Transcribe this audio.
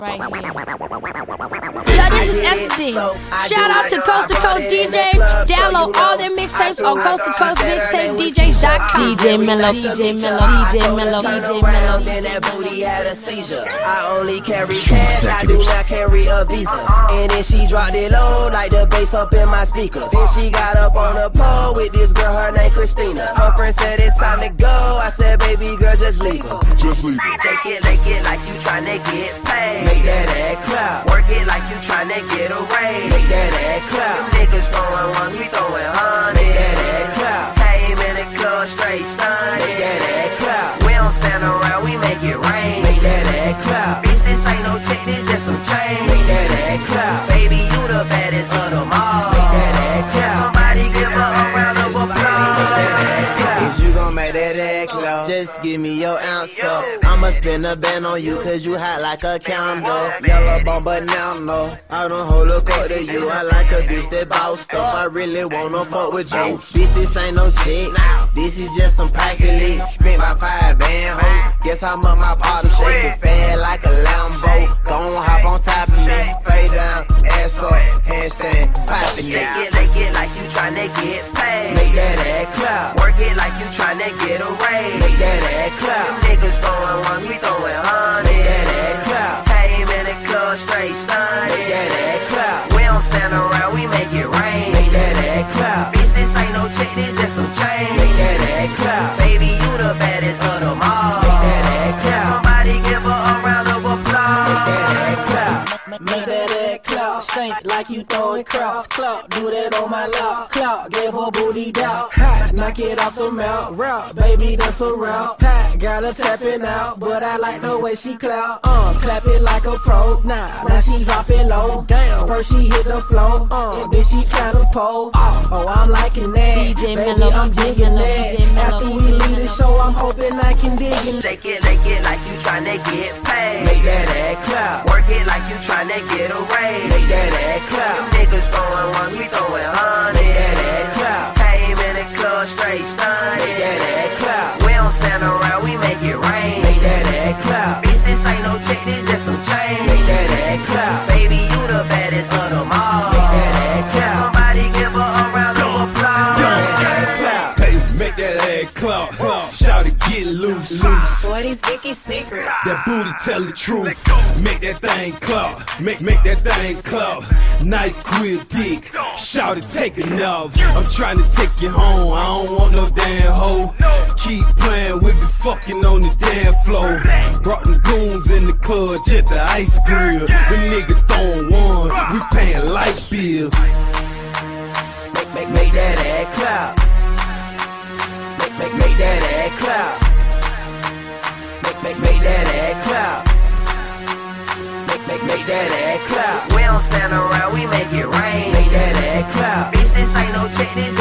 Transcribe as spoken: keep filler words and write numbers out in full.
right here. Yo, this is Esther. Shout out to Coast to Coast D Js. Download all their mixtapes on coast to coast mixtape d js dot com. D J Mellow, D J Mellow, D J Mellow, D J Mellow. Then that booty had a seizure. I only carry cash, I do not carry a visa. And then she dropped it low like the bass up in my speakers. Then she got up on the pole with this girl, her name Christina. Her friend said it's time to go. I said, baby girl, just leave her. Just leave her. Take it, lick it like you tryna get paid. Make that ass clap. Work it like you tryna get a raise. Make that ass clap. Them niggas throwing ones, we throwing hundreds. Make that ass clap. Came in the club straight stunned. Make that ass clap. We don't stand around, we make it rain. Make that ass clap. Bitch, this ain't no check, this just some change. Make that ass clap. Baby, you the baddest of them all. Make that ass clap. Somebody give her a round of applause. Make that ass clap. If you gon' make that ass clap, just give me your answer. I'ma spin a band on you, cause you hot like a candle. Yellow bomb, but now no, I don't hold a court to you. I like a bitch that bossed up, I really wanna fuck with you. Bitch, this ain't no chick, this is just some pocket leak. Spent my five band, ho. Guess how much my partner shaking fast like a Lambo. Gon' hop on top of me, fade down, ass up, handstand, poppin' it. Take it, lick it like you tryna get paid. Make that ass clap. Work it like you tryna get a raise. Make that ass clap. Them niggas throwing ones, we throwing hundreds. Make that ass clap. Came in the club straight stunned. Make that ass clap. We don't stand around, we make it rain. Make that ass clap. Bitch, this ain't no check, this just some change. Make that ass clap. Baby, you the baddest of them all. Make that ass clap. Somebody give her a round of applause. Make that ass clap. Make that ass clap. Saint like you throwing cross. Clock, do that on my lock. Clock, give her booty doubt. Hot, knock it off the mouth. Route, baby, that's a route. Hot, got her tapping out, but I like the way she clout. Uh, clap it like a pro. Nah, now she dropping low. Damn, first she hit the flow. Uh, and then she tryna pole. Oh, I'm liking that. D J baby, Mellow, I'm D J digging Mellow, that. D J Mellow, After D we J leave the Mellow. show, I'm hoping I can dig it. Shake it, lick it like you tryna get paid. Make that ass clap. Work it like you tryna get a raise. Make that ass clap. Them niggas throwing ones, we throwing hundreds. Make that ass clap. Came in the club straight stunned. Make that ass clap. We don't stand around, we make it rain. Make that ass clap. Bitch, this ain't no check, this just some change. Make that ass clap. Baby, you the baddest of them all. Make that ass clap. Somebody give her a round of applause. Make that ass clap. Hey, make that ass clap. Shout it, get loose. What is Vicky's secret? That booty tell the truth. Make that thing clap. Make make that thing clap. Nice quick dick. Shout it, take enough. I'm trying to take you home. I don't want no damn hoe. Keep playing with me, fucking on the damn floor. Brought them goons in the club, just the ice grill. Them niggas throwing one. We paying light bills. Make, make, make that ass clap. Make, make, make that ass clap. Make, make, make that ass clap. Make, make, make that ass clap. We don't stand around, we make it rain. Make that ass clap. Bitch, this ain't no check, this